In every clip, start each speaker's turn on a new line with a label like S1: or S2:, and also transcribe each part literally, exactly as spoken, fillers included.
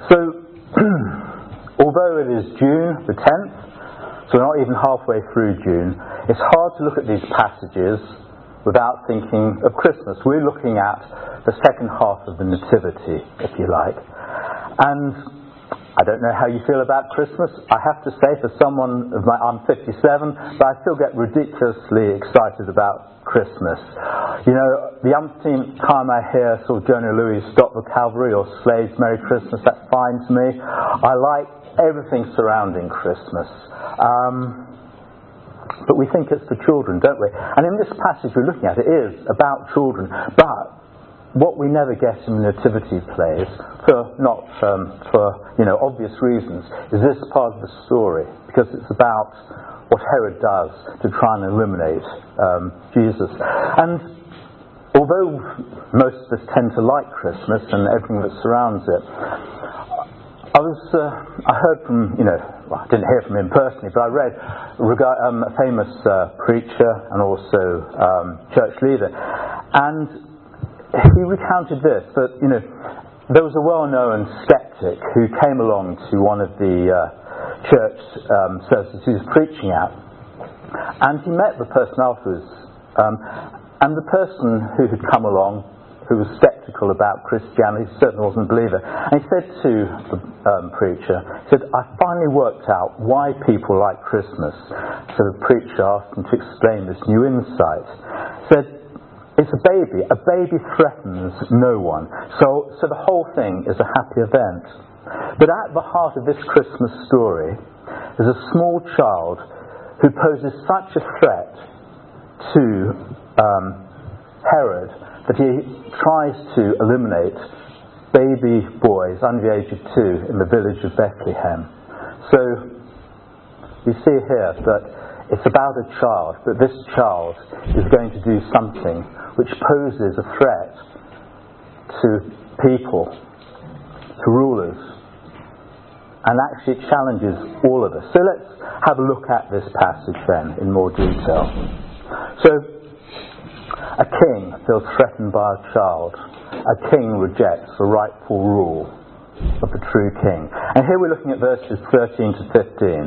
S1: So, although it is June the tenth, so we're not even halfway through June, it's hard to look at these passages without thinking of Christmas. We're looking at the second half of the Nativity, if you like. And I don't know how you feel about Christmas. I have to say, for someone of my, I'm fifty-seven, but I still get ridiculously excited about Christmas. You know, the umpteenth time I hear sort of Jonah Louis Stop the Cavalry or Slade's Merry Christmas, that's fine to me. I like everything surrounding Christmas. Um, but we think it's for children, don't we? And in this passage we're looking at, it is about children. But what we never get in the nativity plays, for not um, for you know obvious reasons, is this part of the story, because it's about what Herod does to try and eliminate um, Jesus. And although most of us tend to like Christmas and everything that surrounds it, I was uh, I heard from you know well, I didn't hear from him personally, but I read regard, um, a famous uh, preacher and also um, church leader, and he recounted this, that, you know, there was a well-known skeptic who came along to one of the uh, church um, services he was preaching at, and he met the person afterwards, um, and the person who had come along, who was sceptical about Christianity, certainly wasn't a believer, and he said to the um, preacher, he said, I finally worked out why people like Christmas. So the preacher asked him to explain this new insight. He said, it's a baby. A baby threatens no one. So, so the whole thing is a happy event. But at the heart of this Christmas story is a small child who poses such a threat to um, Herod that he tries to eliminate baby boys under the age of two in the village of Bethlehem. So we see here that it's about a child, but this child is going to do something which poses a threat to people, to rulers, and actually it challenges all of us. So let's have a look at this passage then in more detail. So, a king feels threatened by a child. A king rejects the rightful rule of the true king. And here we're looking at verses thirteen to fifteen.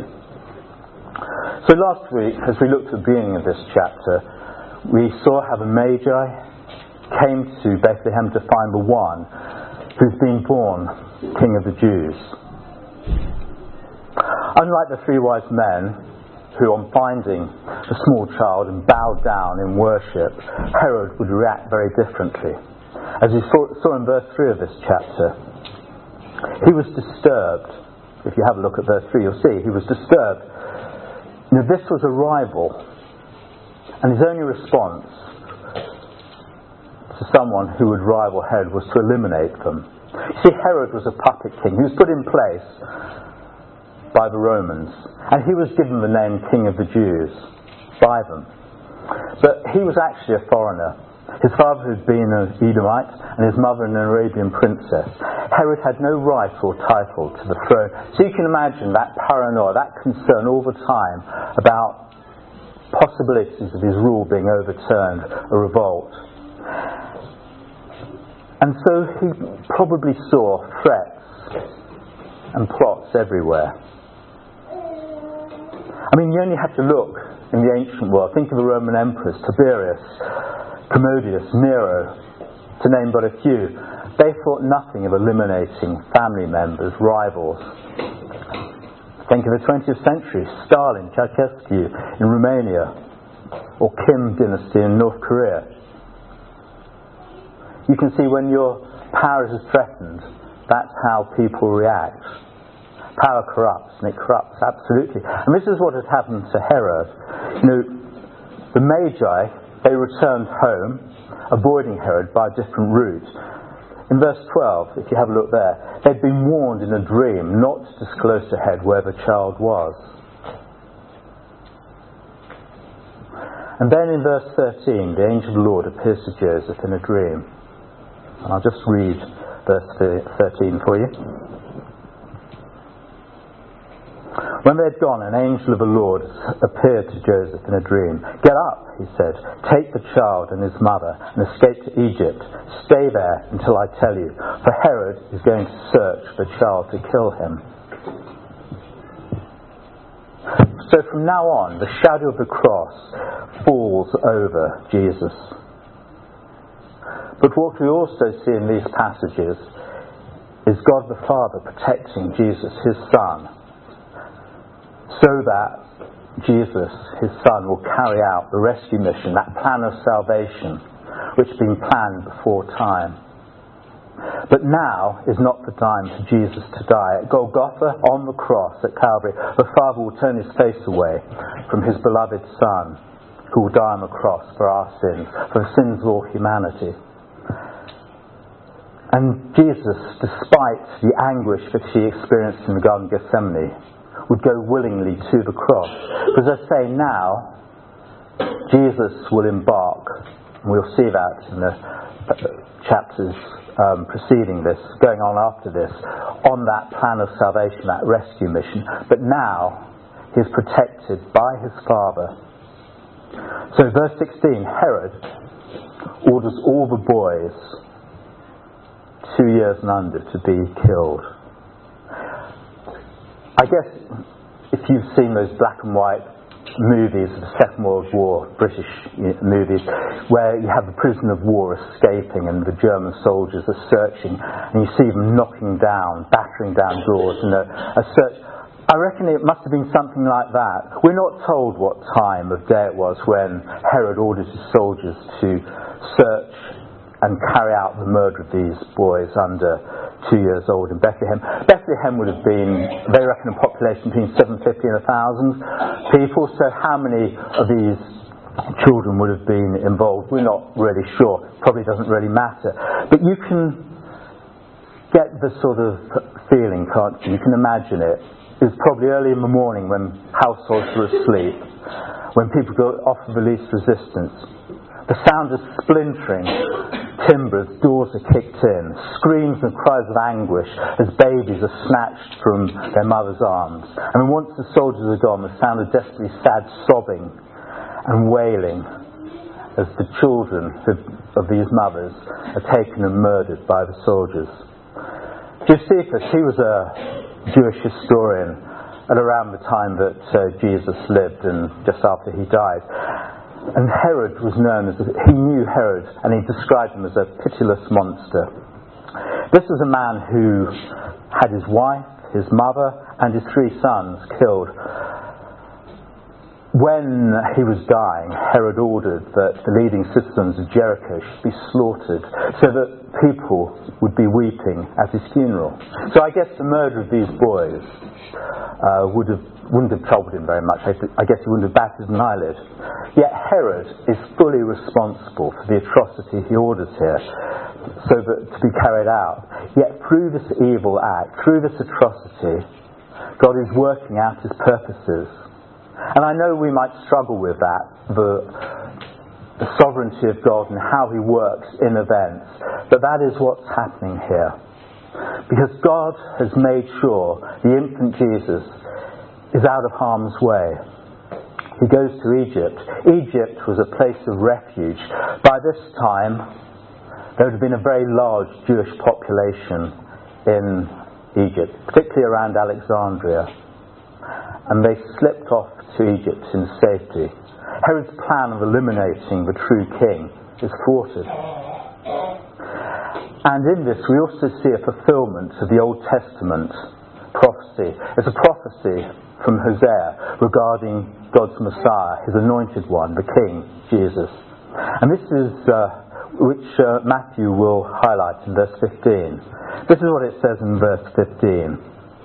S1: So last week, as we looked at the beginning of this chapter, we saw how the Magi came to Bethlehem to find the one who's been born King of the Jews. Unlike the three wise men, who on finding the small child and bowed down in worship, Herod would react very differently. As we saw, saw in verse three of this chapter, he was disturbed. If you have a look at verse three, you'll see he was disturbed. Now, this was a rival, and his only response to someone who would rival Herod was to eliminate them. You see, Herod was a puppet king. He was put in place by the Romans, and he was given the name King of the Jews by them. But he was actually a foreigner. His father had been an Edomite and his mother an Arabian princess. Herod had no right or title to the throne. So you can imagine that paranoia, that concern all the time about possibilities of his rule being overturned, a revolt. And so he probably saw threats and plots everywhere. I mean, you only have to look in the ancient world. Think of the Roman emperors, Tiberius, Commodius, Nero, to name but a few. They thought nothing of eliminating family members, rivals. Think of the twentieth century, Stalin, Ceausescu in Romania, or Kim dynasty in North Korea. You can see when your power is threatened, that's how people react. Power corrupts, and it corrupts absolutely. And this is what had happened to Herod. You know, the Magi, they returned home, avoiding Herod by a different route. In verse twelve, if you have a look there, they'd been warned in a dream not to disclose to Herod where the child was. And then in verse thirteen, the angel of the Lord appears to Joseph in a dream. And I'll just read verse thirteen for you. When they had gone, an angel of the Lord appeared to Joseph in a dream. "Get up," he said, "take the child and his mother and escape to Egypt. Stay there until I tell you, for Herod is going to search for the child to kill him." So from now on, the shadow of the cross falls over Jesus. But what we also see in these passages is God the Father protecting Jesus, his Son, so that Jesus, his Son, will carry out the rescue mission, that plan of salvation, which had been planned before time. But now is not the time for Jesus to die. At Golgotha, on the cross at Calvary, the Father will turn his face away from his beloved Son, who will die on the cross for our sins, for the sins of all humanity. And Jesus, despite the anguish that he experienced in the Garden of Gethsemane, would go willingly to the cross. Because I say now, Jesus will embark, and we'll see that in the chapters um, preceding this, going on after this, on that plan of salvation, that rescue mission. But now, he is protected by his Father. So verse sixteen, Herod orders all the boys two years and under to be killed. I guess if you've seen those black and white movies of the Second World War, British movies, where you have the prisoner of war escaping and the German soldiers are searching, and you see them knocking down, battering down doors in a, a search. I reckon it must have been something like that. We're not told what time of day it was when Herod ordered his soldiers to search and carry out the murder of these boys under two years old in Bethlehem. Bethlehem would have been, they reckon, a population between seven hundred fifty and one thousand people. So how many of these children would have been involved? We're not really sure. Probably doesn't really matter. But you can get the sort of feeling, can't you? You can imagine it. It was probably early in the morning when households were asleep, when people got off the least resistance. The sound of splintering timbers, doors are kicked in, screams and cries of anguish as babies are snatched from their mother's arms. And once the soldiers are gone, the sound of desperately sad sobbing and wailing as the children of these mothers are taken and murdered by the soldiers. Josephus, he was a Jewish historian at around the time that uh, Jesus lived and just after he died. And Herod was known as, he knew Herod, and he described him as a pitiless monster. This was a man who had his wife, his mother, and his three sons killed. When he was dying, Herod ordered that the leading citizens of Jericho should be slaughtered so that people would be weeping at his funeral. So I guess the murder of these boys uh, would have, wouldn't have troubled him very much. I, th- I guess he wouldn't have batted an eyelid. Yet Herod is fully responsible for the atrocity he orders here, so that to be carried out. Yet through this evil act, through this atrocity, God is working out his purposes. And I know we might struggle with that, the, the sovereignty of God and how he works in events, but that is what's happening here. Because God has made sure the infant Jesus is out of harm's way. He goes to Egypt. Egypt was a place of refuge. By this time, there would have been a very large Jewish population in Egypt, particularly around Alexandria. And they slipped off to Egypt in safety. Herod's plan of eliminating the true king is thwarted. And in this we also see a fulfillment of the Old Testament prophecy. It's a prophecy from Hosea regarding God's Messiah, his anointed one, the King, Jesus. And this is uh, which uh, Matthew will highlight in verse fifteen. This is what it says in verse fifteen.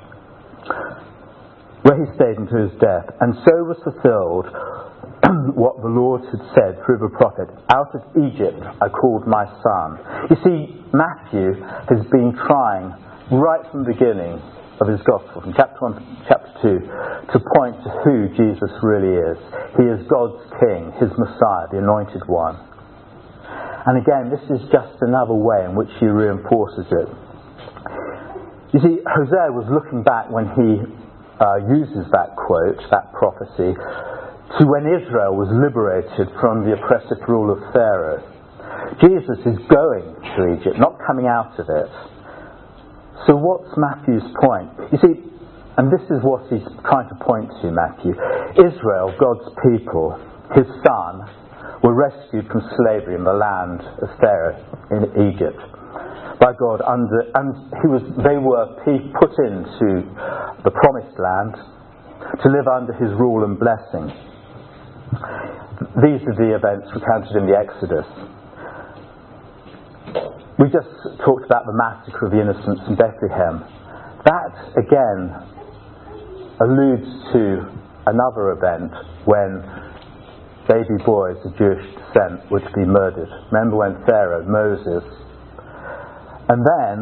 S1: Where he stayed unto his death. And so was fulfilled what the Lord had said through the prophet, out of Egypt I called my son. You see, Matthew has been trying right from the beginning of his gospel, from chapter one to chapter two, to point to who Jesus really is. He is God's King, his Messiah, the anointed one. And again, this is just another way in which he reinforces it. You see, Hosea was looking back when he uh, uses that quote, that prophecy, to when Israel was liberated from the oppressive rule of Pharaoh. Jesus is going to Egypt, not coming out of it. So what's Matthew's point? You see, and this is what he's trying to point to, Matthew. Israel, God's people, his son, were rescued from slavery in the land of Pharaoh in Egypt by God, under, and he was, they were put into the promised land to live under his rule and blessing. These are the events recounted in the Exodus. We just talked about the massacre of the innocents in Bethlehem. That, again, alludes to another event when baby boys of Jewish descent were to be murdered. Remember when Pharaoh, Moses. And then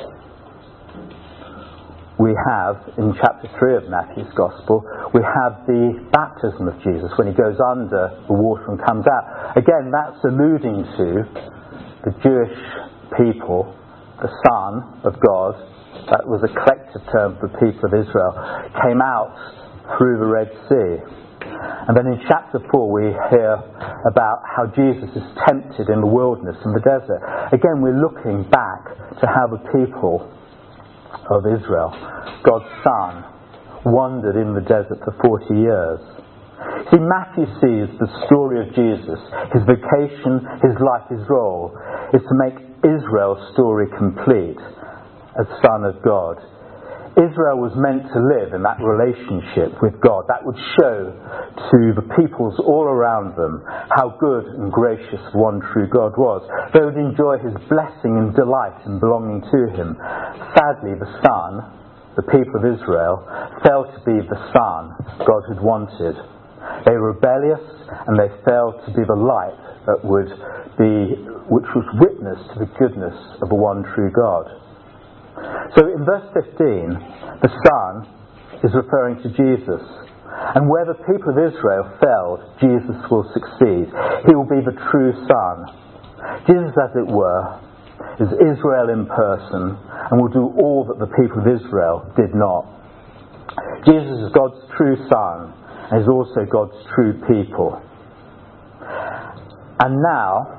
S1: we have, in chapter three of Matthew's Gospel, we have the baptism of Jesus when he goes under the water and comes out. Again, that's alluding to the Jewish people, the Son of God, that was a collective term for the people of Israel, came out through the Red Sea. And then in chapter four we hear about how Jesus is tempted in the wilderness, in the desert. Again, we're looking back to how the people of Israel, God's Son, wandered in the desert for forty years. See, Matthew sees the story of Jesus, his vocation, his life, his role, is to make Israel's story complete as Son of God. Israel was meant to live in that relationship with God. That would show to the peoples all around them how good and gracious one true God was. They would enjoy his blessing and delight in belonging to him. Sadly, the Son, the people of Israel, failed to be the Son God had wanted. They were rebellious, and they failed to be the light that would be, which was witness to the goodness of the one true God. So in verse fifteen, the Son is referring to Jesus. And where the people of Israel failed, Jesus will succeed. He will be the true Son. Jesus, as it were, is Israel in person and will do all that the people of Israel did not. Jesus is God's true Son and is also God's true people. And now,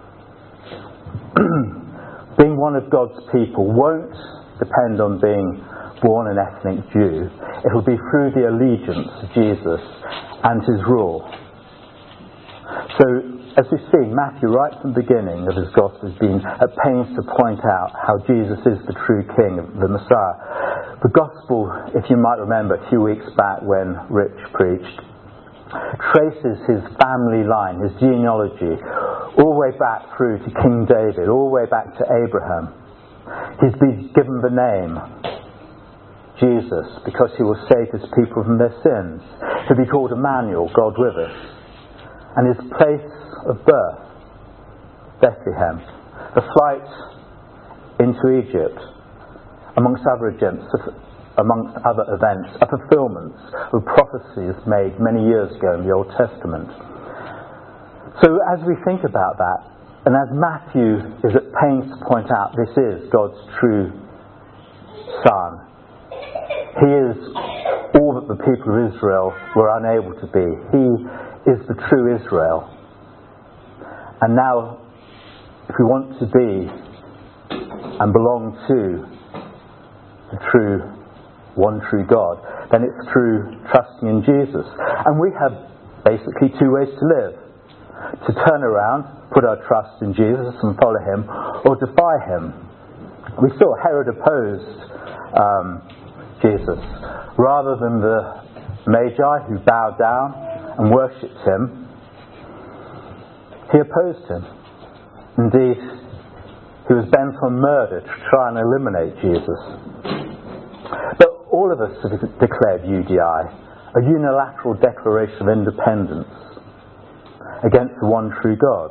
S1: being one of God's people won't depend on being born an ethnic Jew. It will be through the allegiance to Jesus and his rule. So, as we see, Matthew, right from the beginning of his Gospel, has been at pains to point out how Jesus is the true King, the Messiah. The Gospel, if you might remember a few weeks back when Rich preached, traces his family line, his genealogy, all the way back through to King David, all the way back to Abraham. He's been given the name Jesus because he will save his people from their sins. He'll be called Emmanuel, God with us. And his place of birth, Bethlehem. The flight into Egypt, amongst other events, amongst other events, are fulfillments of prophecies made many years ago in the Old Testament. So as we think about that, and as Matthew is at pains to point out, this is God's true Son. He is all that the people of Israel were unable to be. He is the true Israel. And now, if we want to be and belong to the true, one true God, then it's through trusting in Jesus. And we have basically two ways to live. To turn around, put our trust in Jesus and follow him, or defy him. We saw Herod opposed um, Jesus. Rather than the Magi who bowed down and worshipped him, he opposed him. Indeed, he was bent on murder to try and eliminate Jesus. But all of us have declared U D I, a unilateral declaration of independence against the one true God.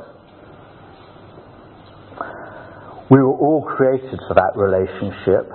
S1: We were all created for that relationship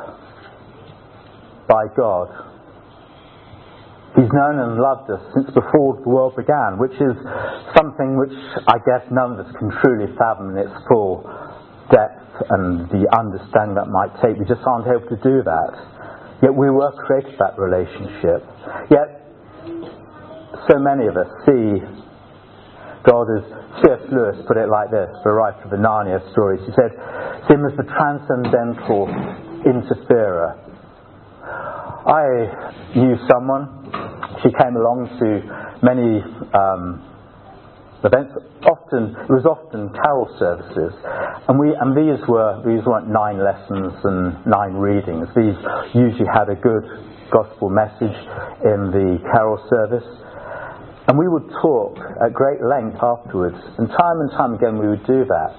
S1: by God. He's known and loved us since before the world began, which is something which I guess none of us can truly fathom in its full depth and the understanding that might take. We just aren't able to do that. Yet we were created for that relationship. Yet so many of us see God as, C S Lewis put it like this, the writer of the Narnia stories. He said, see him as the transcendental interferer. I knew someone, she came along to many um, events, often, it was often carol services, and we and these were these weren't nine lessons and nine readings. These usually had a good gospel message in the carol service. And we would talk at great length afterwards, and time and time again we would do that.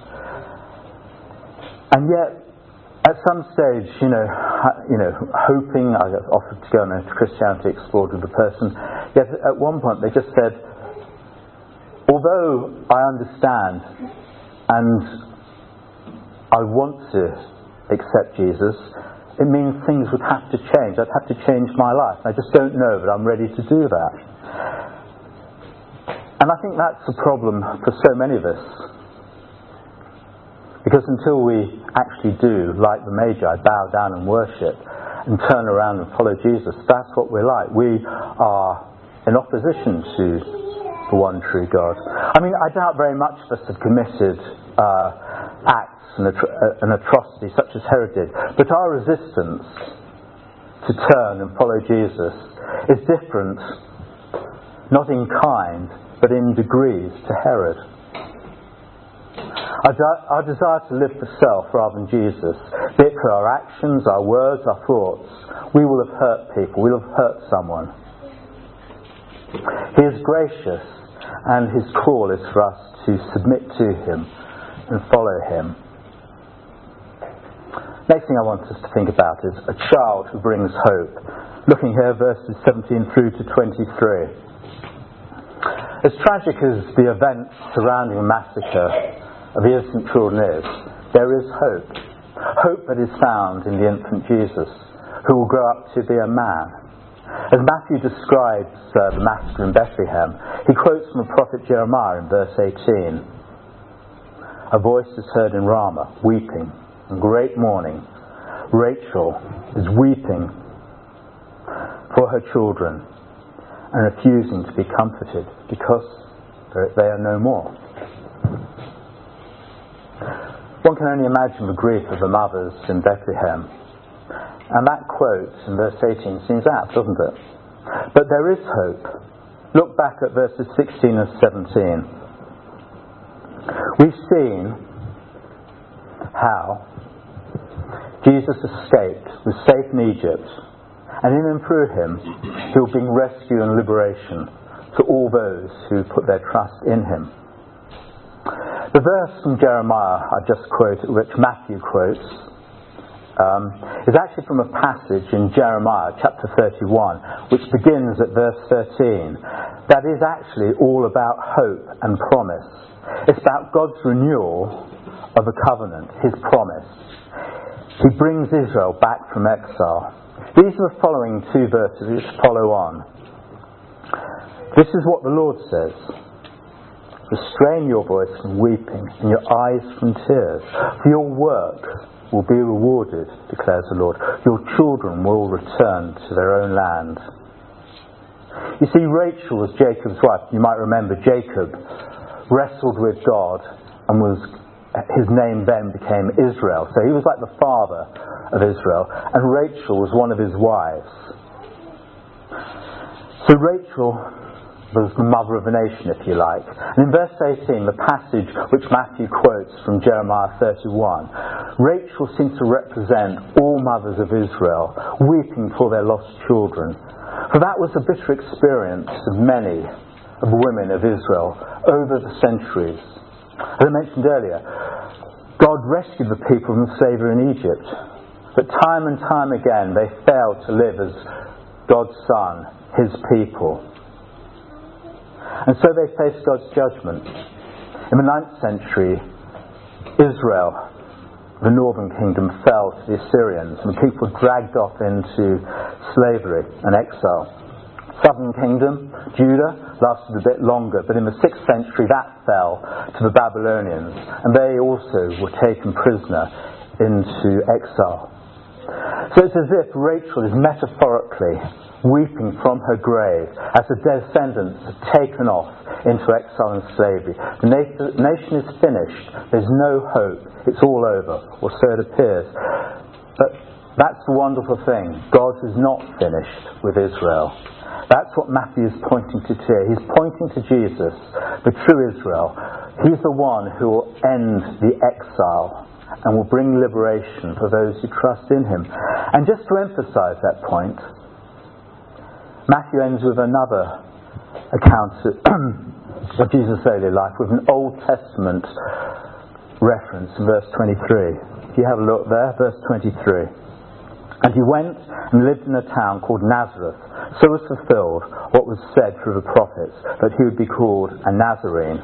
S1: And yet, at some stage, you know, you know, hoping, I got offered to go on a Christianity Explored with the person, yet at one point they just said, although I understand and I want to accept Jesus, it means things would have to change. I'd have to change my life. I just don't know that I'm ready to do that. And I think that's a problem for so many of us. Because until we actually do, like the Magi, bow down and worship and turn around and follow Jesus, that's what we're like. We are in opposition to the one true God. I mean, I doubt very much of us have committed uh, acts and, atro- uh, and atrocities such as Herod did. But our resistance to turn and follow Jesus is different, not in kind, but in degrees to Herod. Our, de- our desire to live for self rather than Jesus, be it for our actions, our words, our thoughts, we will have hurt people, we will have hurt someone. He is gracious, and his call is for us to submit to him and follow him. Next thing I want us to think about is a child who brings hope. Looking here, verses seventeen through to twenty-three. As tragic as the events surrounding the massacre of the innocent children is, there is hope. Hope that is found in the infant Jesus, who will grow up to be a man. As Matthew describes uh, the massacre in Bethlehem, he quotes from the prophet Jeremiah in verse eighteen. A voice is heard in Ramah, weeping, and great mourning. Rachel is weeping for her children and refusing to be comforted because they are no more. One can only imagine the grief of the mothers in Bethlehem. And that quote in verse eighteen seems apt, doesn't it? But there is hope. Look back at verses sixteen and seventeen. We've seen how Jesus escaped, was safe in Egypt, and in and through him he will bring rescue and liberation to all those who put their trust in him. The verse from Jeremiah I just quoted, which Matthew quotes, um, is actually from a passage in Jeremiah chapter thirty-one, which begins at verse thirteen. That is actually all about hope and promise. It's about God's renewal of a covenant, his promise. He brings Israel back from exile. These are the following two verses which follow on. This is what the Lord says. Restrain your voice from weeping and your eyes from tears. For your work will be rewarded, declares the Lord. Your children will return to their own land. You see, Rachel was Jacob's wife. You might remember Jacob wrestled with God and was his name then became Israel. So he was like the father of Israel. And Rachel was one of his wives. So Rachel was the mother of a nation, if you like. And in verse eighteen, the passage which Matthew quotes from Jeremiah thirty-one, Rachel seems to represent all mothers of Israel weeping for their lost children. For that was the bitter experience of many of the women of Israel over the centuries. As I mentioned earlier, God rescued the people from slavery in Egypt. But time and time again they failed to live as God's son, his people. And so they faced God's judgment. In the ninth century, Israel, the northern kingdom, fell to the Assyrians and the people dragged off into slavery and exile. Southern kingdom, Judah, lasted a bit longer, but in the sixth century that fell to the Babylonians, and they also were taken prisoner into exile. So it's as if Rachel is metaphorically weeping from her grave as the descendants are taken off into exile and slavery. The na- nation is finished. There's no hope. It's all over, or so it appears. But that's the wonderful thing. God is not finished with Israel. That's what Matthew is pointing to here. He's pointing to Jesus, the true Israel. He's the one who will end the exile and will bring liberation for those who trust in him. And just to emphasize that point, Matthew ends with another account of Jesus' early life with an Old Testament reference in verse twenty-three. If you have a look there, verse twenty-three. And he went and lived in a town called Nazareth. So was fulfilled what was said through the prophets, that he would be called a Nazarene.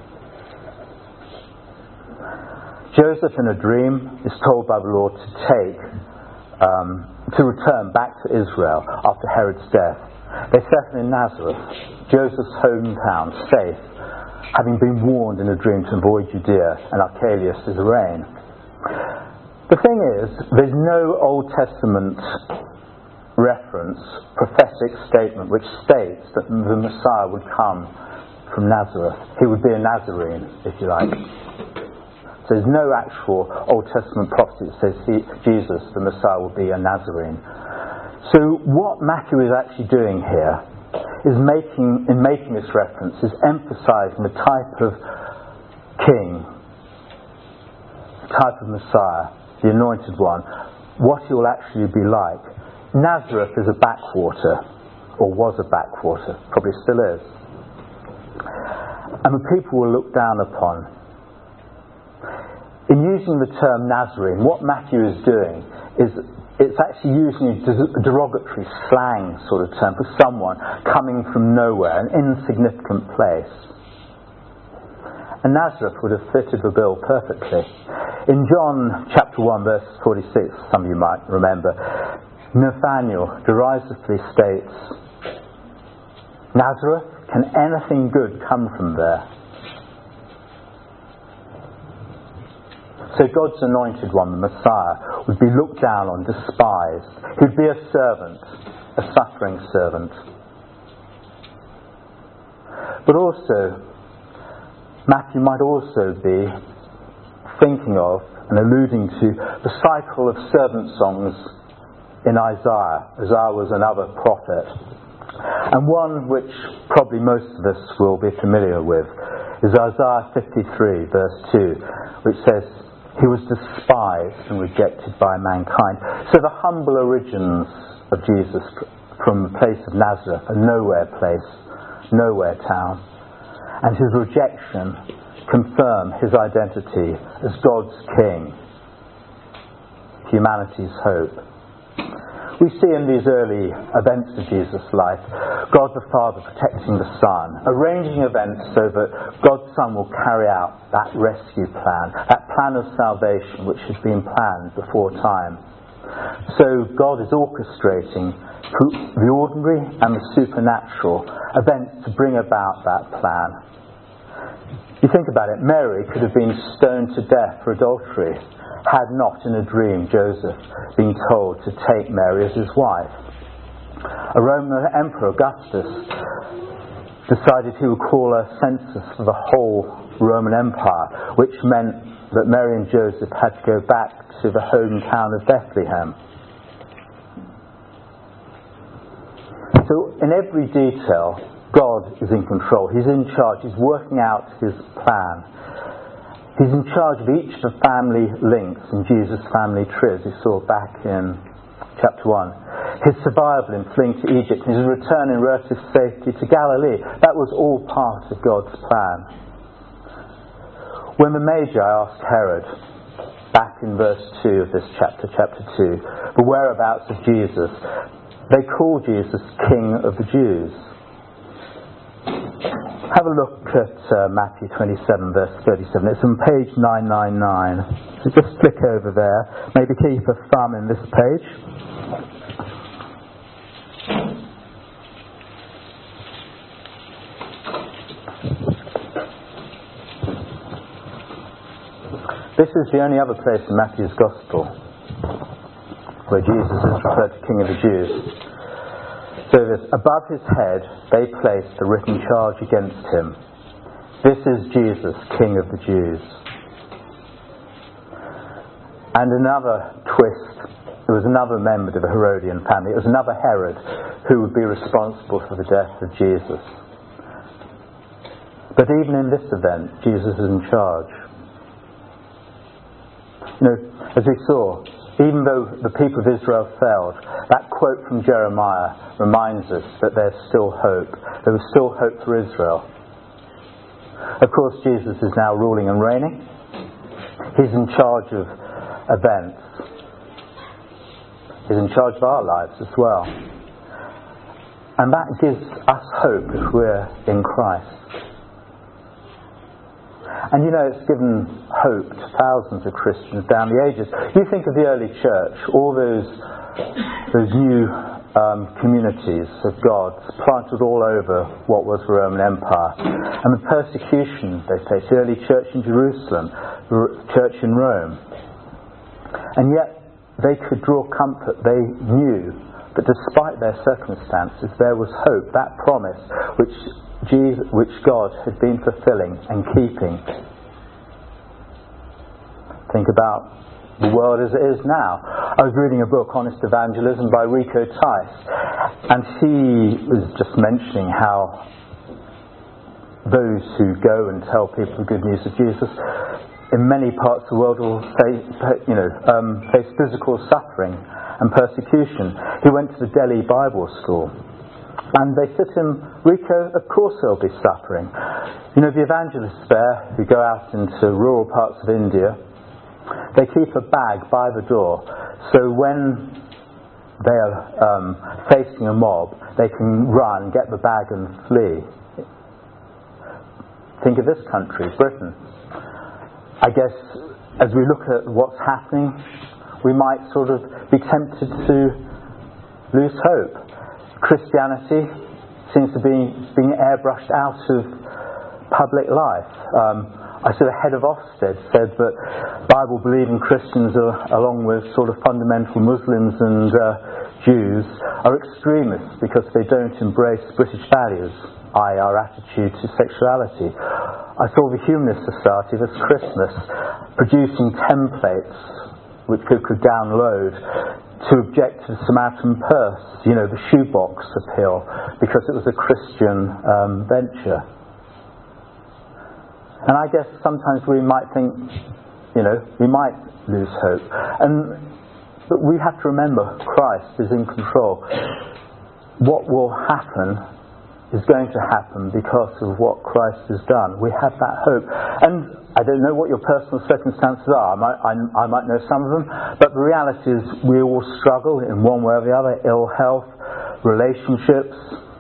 S1: Joseph, in a dream, is told by the Lord to take, um, to return back to Israel after Herod's death. They settle in Nazareth, Joseph's hometown, safe, having been warned in a dream to avoid Judea and Archelaus' reign. The thing is, there's no Old Testament reference, prophetic statement, which states that the Messiah would come from Nazareth. He would be a Nazarene, if you like. So there's no actual Old Testament prophecy that says he, Jesus, the Messiah, will be a Nazarene. So what Matthew is actually doing here is making, in making this reference, is emphasizing the type of king, the type of Messiah, the anointed one, what he will actually be like. Nazareth is a backwater, or was a backwater, probably still is. And the people were looked down upon. In using the term Nazarene, what Matthew is doing is it's actually using a derogatory slang sort of term for someone coming from nowhere, an insignificant place. And Nazareth would have fitted the bill perfectly. In John chapter one verse forty-six, some of you might remember, Nathanael derisively states, Nazareth, can anything good come from there? So God's anointed one, the Messiah, would be looked down on, despised. He'd be a servant, a suffering servant. But also, Matthew might also be thinking of and alluding to the cycle of servant songs in Isaiah. Isaiah was another prophet. And one which probably most of us will be familiar with is Isaiah fifty-three verse two, which says, he was despised and rejected by mankind. So the humble origins of Jesus from the place of Nazareth, a nowhere place, nowhere town, and his rejection confirm his identity as God's King, humanity's hope. We see in these early events of Jesus' life, God the Father protecting the Son, arranging events so that God's Son will carry out that rescue plan, that plan of salvation which has been planned before time. So God is orchestrating the ordinary and the supernatural events to bring about that plan. You think about it, Mary could have been stoned to death for adultery had not in a dream Joseph been told to take Mary as his wife. A Roman emperor, Augustus, decided he would call a census for the whole Roman Empire, which meant that Mary and Joseph had to go back to the hometown of Bethlehem. So in every detail, God is in control. He's in charge. He's working out his plan. He's in charge of each of the family links in Jesus' family tree, as we saw back in chapter one. His survival in fleeing to Egypt, his return in relative safety to Galilee, that was all part of God's plan. When the Magi asked Herod, back in verse two of this chapter, chapter two, the whereabouts of Jesus, they called Jesus King of the Jews. Have a look at uh, Matthew twenty-seven verse thirty-seven. It's on page nine ninety-nine. So just flick over there. Maybe keep a thumb in this page. This is the only other place in Matthew's Gospel where Jesus is referred to King of the Jews. So this, above his head they placed a written charge against him. This is Jesus, King of the Jews. And another twist, there was another member of the Herodian family. It was another Herod who would be responsible for the death of Jesus. But even in this event, Jesus is in charge. You know, as we saw, even though the people of Israel failed, that quote from Jeremiah reminds us that there's still hope. There was still hope for Israel. Of course, Jesus is now ruling and reigning. He's in charge of events. He's in charge of our lives as well. And that gives us hope if we're in Christ. And you know, it's given hope to thousands of Christians down the ages. You think of the early church, all those those new um, communities of God planted all over what was the Roman Empire. And the persecution they faced, the early church in Jerusalem, the church in Rome. And yet they could draw comfort. They knew that despite their circumstances there was hope, that promise which Jesus, which God had been fulfilling and keeping. Think about the world as it is now. I was reading a book, Honest Evangelism, by Rico Tice, and he was just mentioning how those who go and tell people the good news of Jesus in many parts of the world will face, you know, um, face physical suffering and persecution. He went to the Delhi Bible School. And they said to him, Rico, of course there'll be suffering. You know, the evangelists there who go out into rural parts of India, they keep a bag by the door. So when they are um, facing a mob, they can run, get the bag and flee. Think of this country, Britain. I guess as we look at what's happening, we might sort of be tempted to lose hope. Christianity seems to be being airbrushed out of public life. Um, I saw the head of Ofsted said that Bible-believing Christians, are, along with sort of fundamental Muslims and uh, Jews, are extremists because they don't embrace British values, that is our attitude to sexuality. I saw the Humanist Society this Christmas producing templates which people could download to object to the Samaritan purse, you know, the shoebox appeal, because it was a Christian um, venture. And I guess sometimes we might think, you know, we might lose hope. And but we have to remember Christ is in control. What will happen is going to happen because of what Christ has done. We have that hope. And I don't know what your personal circumstances are. I might, I, I might know some of them. But the reality is we all struggle in one way or the other. Ill health, relationships,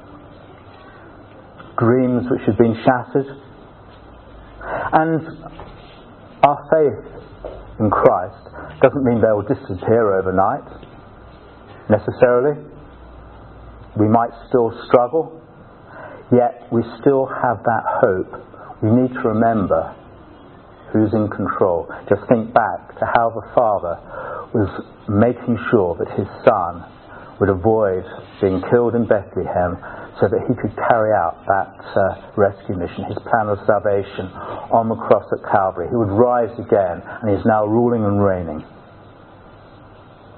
S1: dreams which have been shattered. And our faith in Christ doesn't mean they will disappear overnight, necessarily. We might still struggle. Yet we still have that hope. We need to remember who's in control. Just think back to how the Father was making sure that his Son would avoid being killed in Bethlehem so that he could carry out that uh, rescue mission, his plan of salvation on the cross at Calvary. He would rise again, and he's now ruling and reigning.